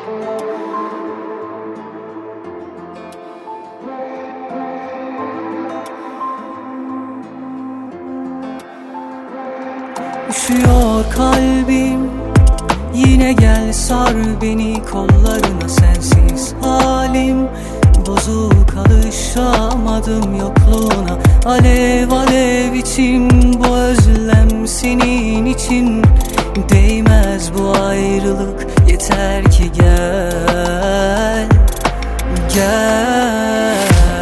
Üşüyor kalbim, yine gel sar beni kollarına, sensiz halim bozuk, alışamadım yokluğuna. Alev alev içim, bu özlem senin için. Değmez bu ayrılık, yeter ki gel. Gel,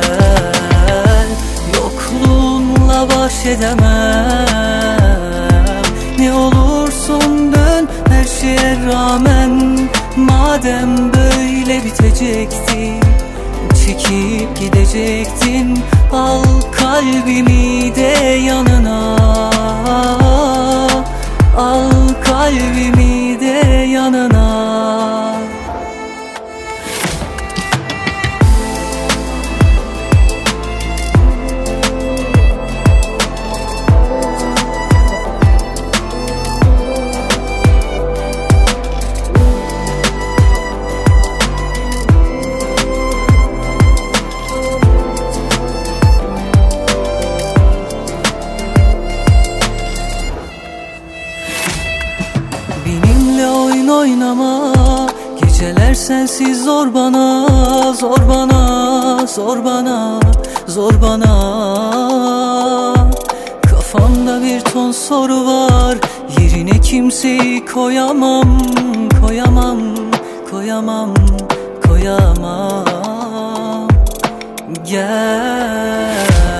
yokluğunla baş edemem. Ne olursun dön, her şeye rağmen. Madem böyle bitecekti, çekip gidecektin. Al kalbimi de yanına, al kalbimi de yanına. Benimle oyun oynama, geceler sensiz zor bana, zor bana, zor bana, zor bana. Kafamda bir ton soru var, yerine kimseyi koyamam, koyamam, koyamam, koyamam. Gel,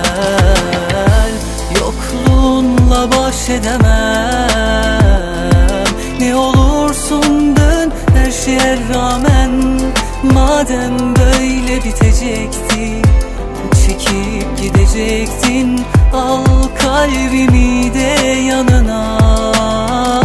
yokluğunla baş edemem. Ne olursun dön, her şeye rağmen. Madem böyle bitecekti, çekip gidecektin. Al kalbimi de yanına.